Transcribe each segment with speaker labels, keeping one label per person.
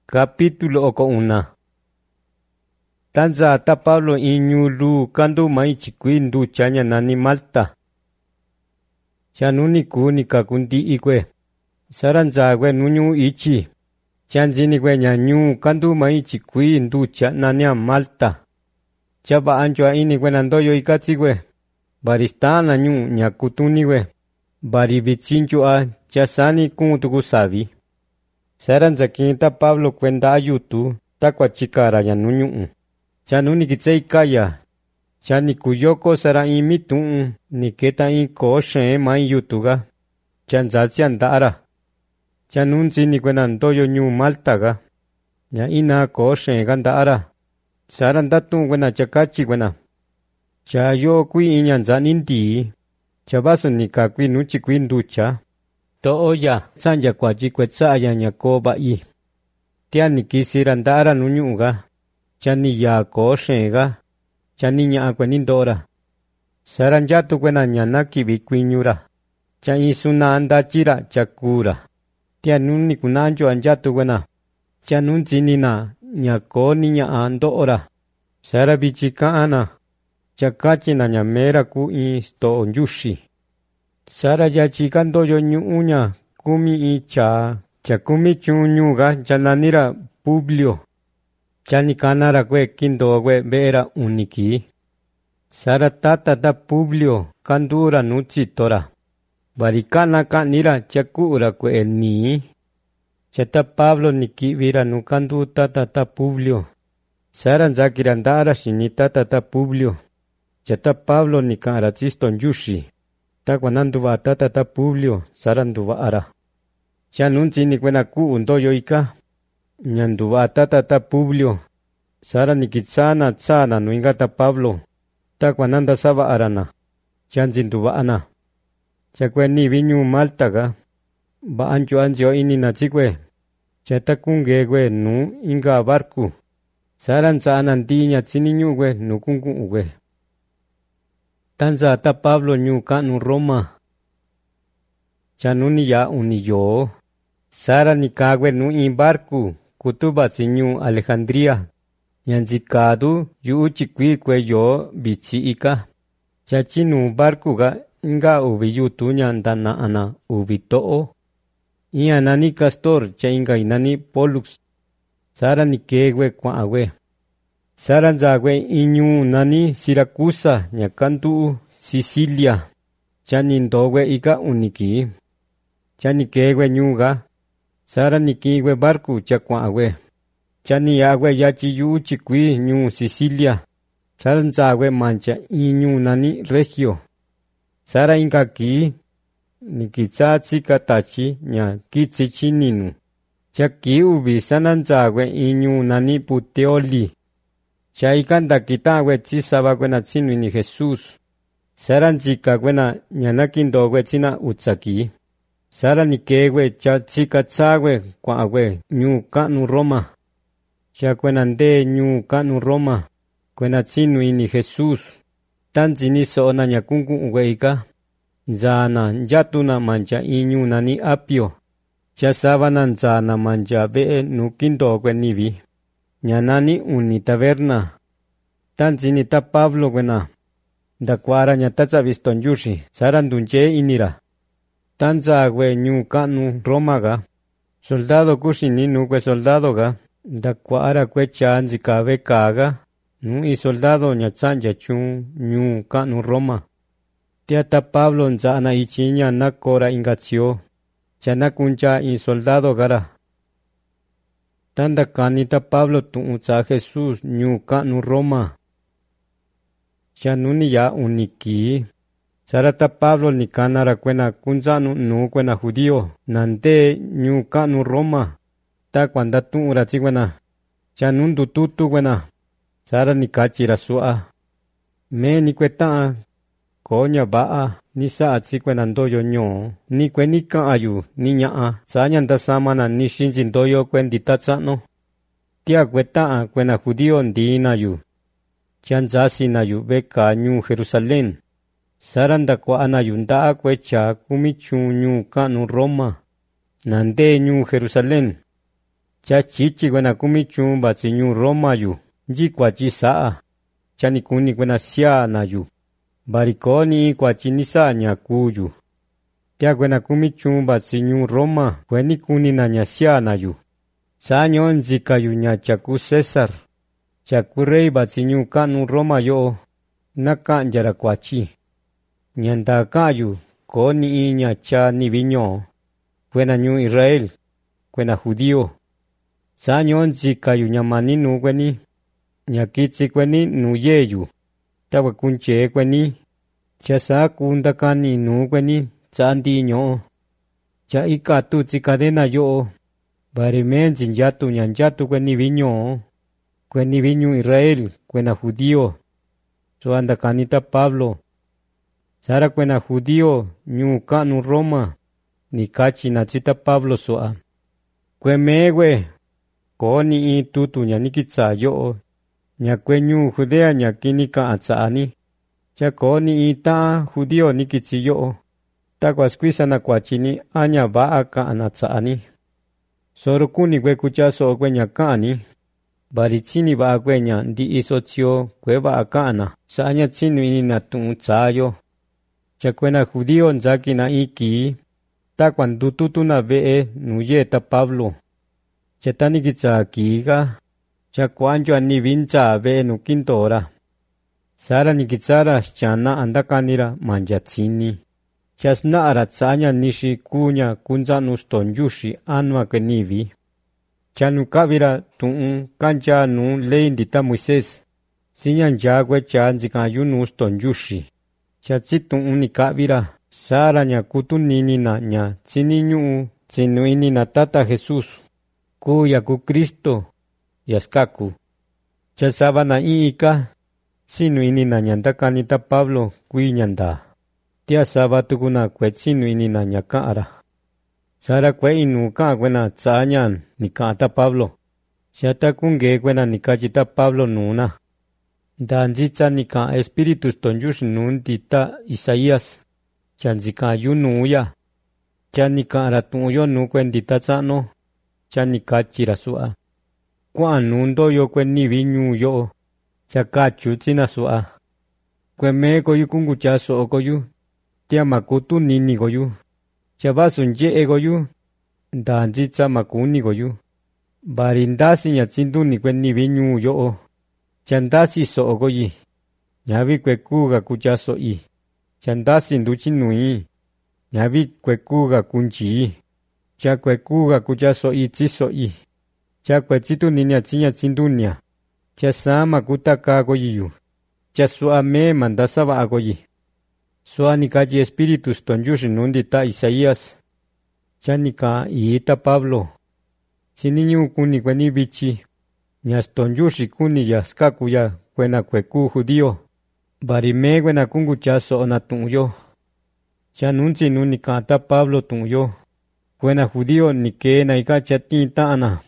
Speaker 1: Capítulo 1. Tanza ta Pablo inyulu kandu mai chikwi ndu chanya nani Malta. Chanuni kuni kakundi ikwe. Saranza kwe nunyu ichi. Chanzini kwe nyanyu kandu mai chikwi ndu chananya Malta. Chapa anchwa ini kwe nandoyo ikatsi kwe. Baristana nyu nyakutuni kwe. Bari vichinchua chasani kuntuku savi. Saranza kinta Pablo kwenda ayutu takwa chikara ya nunyu. Chanuni kitsei kaya. Chani kuyoko sara imitu niketa inko shen mai yutuga. Chanzazi andara. Chanunzi ni kwena ndoyo nyu Maltaga. Ya ina ko shen gandara. Sarandatu kwena chakachi kwena. Chayo kui inyanza nindi. Chabasu nikakwi nuchi kwi nducha. To'oya sanja kwa jikwetsaya nyakoba i. Tia nikisirandara nunyuga. Chani ya ko shenga. Chani nya kwenindora. Saranjatu kwena nyanaki bikwinyura. Cha isuna andachira chakura. Tia nuni kunanjo anjatu kwena. Cha nunzinina nyako ninya andora. Sarabichikaana. Chakachi na nyamera ku isto onjushi. Sara ya chikando yo nyuña kumi icha. Chakumi chunyuga chananira Publio. Chani kanara kwe kindo kwe vera uniki. Sara tata da Publio kandura nuchitora. Barikana kanira chakura kwe ni. Chata Pablo niki vira nukandu tata da Publio. Sara nzakirandara shini tata da Publio. Chata Pablo nikara chiston yushi. Takwananduva tata Publio saranduva ara. Chanunzi ni kwena ku undoyo ika. Nyanduva tata Publio. Sara nikitsana tsana nuingata Pablo. Takwananda sava arana. Chanzinduva ana. Chakwe ni vinyu Maltaga. Ba ancho ini nachikwe. Chata kungegwe nu inga barku. Saran tsana ndinya tsininyu we nukungu uwe. Tanza ta Pablo nyu kanu Roma. Chanuni ya uniyo. Sara nikagwe nu imbarku. Kutuba sinyu Alejandría. Nyanzikadu yu uchikwi kwe yo bichi ika. Chachinu barku ga inga ubi yutu nyandana ana ubi to'o. Iya nani Castor cha inga inani Pollux. Sara nikegwe kwa awe. Sara nzagwe inyu nani Siracusa nyakandu Sicilia. Chani ndogwe ika uniki. Chani kegwe nyuga. Sara nikigwe barku chakwa awe. Chani agwe yachi yu chikwi nyu Sicilia. Sara nzagwe mancha inyu nani Regio. Sara inga ki. Nikitsatsi katachi nya kitsi chininu. Chaki ubi sana nzagwe inyu nani Puteoli. Chaikanda kitagwe chisaba kwena tsinu ni Jesus. Sara nzika kwena nyanakindo kwe tsina utsaki. Sara nikegwe cha tsika tsagwe kwa agwe nyu kanu Roma. Cha kwena nde nyu kanu Roma. Kwena tsinu ni Jesus. Tanzini soona nyakungu uwe ika. Nzana njatuna mancha inyu nani Apio. Cha sabana nzana mancha vee nukindo kwe nivi. Nyanani uni taverna. Tanzini ta Pablo kwena. Dakwara nyataza viston yushi. Sarandunche inira. Tanza agwe nyu kanu Romaga. Soldado kushini nukwe soldado ga. Dakwara kwe chanzi kabe kaga. Nu i soldado nyatsanja chun nyu kanu Roma. Tiata Pablo nzana ichinya nakora ingatsio. Chanakuncha i soldado gara. Tanda kanita Pablo tuunza Jesus nyu kanu Roma. Chanuni ya uniki. Sarata Pablo ni kanara kwena kunzanu nu kwena judío. Nante nyu kanu Roma. Ta kwanda tuura tsi kwena. Chanundu tutu kwena. Sara ni kachira sua. Me ni kweta. Konya baa. Ni saa tsi kwena ndoyo nyo. Ni kweni ka ayu. Ni nyaa. Sanyanda samana ni shinji ndoyo kwendi tatsano. Tia kweta kwena judío ndi nayu. Chanzasi nayu beka nyu Jerusalén. Saranda kwa anayu ndaa kwecha kumichu nyu kanu Roma. Nande nyu Jerusalén. cha chichi kuena kumi chumba tsiñu Roma yu, nchikuachi sa'a, cha nikuni kuena siana yu, barikoni kuachi nisa'a ñaku yu. Tia kuena kumi chumba tsiñu Roma kueni kuni na ña siana yu. Saño nzika yu ña chaku César, chaku rey batsiñu kanu Roma yo, naka'anyara kuachi. Ñanda ka'yu koni ña cha ni viño, kuena ñu Israel, kuena judío. Saño nzika yu ña maninu kueni, ña kitsi kueni nu yeyu, tawa kunche kueni, cha sa kundakani nu kueni tsandi ño. Cha ikatu tsi cadena yo, barimenzi nyatu ña nyatu kueni viño, kueni viñu Israel, kuena judío. So anda kanita Pablo. Sara kuena judío ñu kanu Roma, ni kachi na tsita Pablo soa. Kue mewe, koni tutu ña nikitsa yo, ña kue ñu Judea ña kini kaa tsaani. Cha koni ta judío nikitsi yo, ta kuaskuisa na kuachini aña va'a kaana tsaani. Soro kuni kue kuchaso kue ña kaani, baritsini va'a kue ña ndi iso tsio kue va'a kaana, saaña tsinu ini na tu'un tsayo. Cha kuena judío nzaki na iki, ta kuandututu na ve'e nu yeta Pablo. Cha ta nikitsa kiga, cha kuancho ani vincha ve'e nu kintora. Sara nikitsara xchana andakanira manchatsini. Cha sna'ara tsaña nixi kuña kunzanu stonyuxi anua ke nivi. Cha nukavira tu'un kancha nu ley ndita Moisés, siña nchakue cha nzikayu nu stonyuxi. Cha tsitu'un nikavira, Sara ña kutunini na ña tsiniñu'u tsinuini na tata Jesús, kuya ku Kristo, yaskaku. Cha sava na ika, tsinuini na ña ndakanita Pablo kui ñanda. Tia sava tukuna kue tsinuini na ña ka'ara. Sara kue inu ka'a kuena tsaña nika'ata Pablo. Cha ta kunge kuena nikachita Pablo nuna. Nda nzitsa nika espíritu stonyuxi nu ndita Isaías, cha nzikayu nuya. Cha nika'ara tu'un nu kue ndita tsa'no, cha nikachira su'a. Kua'a nu ndoyo kue nivi ñu yo, cha kachu tsina su'a. Kue me koyu kungucha so'o koyu, tia makutu nini koyu. Cha vasu nye'e koyu, nda nzitsa makuni koyu. Bari ndasi ña tsinduni kue nivi ñu yo. Cha ndasi so'o koyi, ñavi kue kuga kucha so'i. Cha ndasi nduchi nui, ñavi kue kuga kunchi. Cha kue kuga kucha so'i tsi so'i. Cha kue tsitu niña tsiña tsindunia. Cha sama kutaka koyiyu. Cha su'a me mandasa va'a koyi. Su'a nikachi espíritu stonyuxi nu ndita Isaías. Cha nika iita Pablo. Siniñu kuni kueni vichi. Ña stonyuxi kuni ya skaku ya kuena kue ku judío. Bari me kuena kungucha so'o na tu'un yo. Cha nunchi nu nika'ata Pablo tu'un yo. Kuena judío nike na ika cha tinta'ana.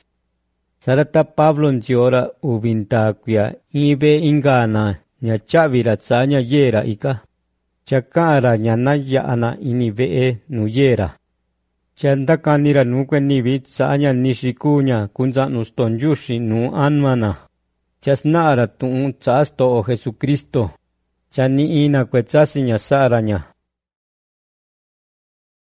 Speaker 1: Sarata Pablo nchiora ubinta kuya ibe ingana ña chavira tsaña yera ika. Cha ka'ara ña na ya'ana ini ve'e nu yera. Cha ndakanira nu kue nivi tsaña nixi kuña kunza'nu stonyuxi nu anmana. Cha sna'ara tu'un tsa'a sto'o Jesucristo. Cha ni'ina kue tsasi ña sa'ara ña.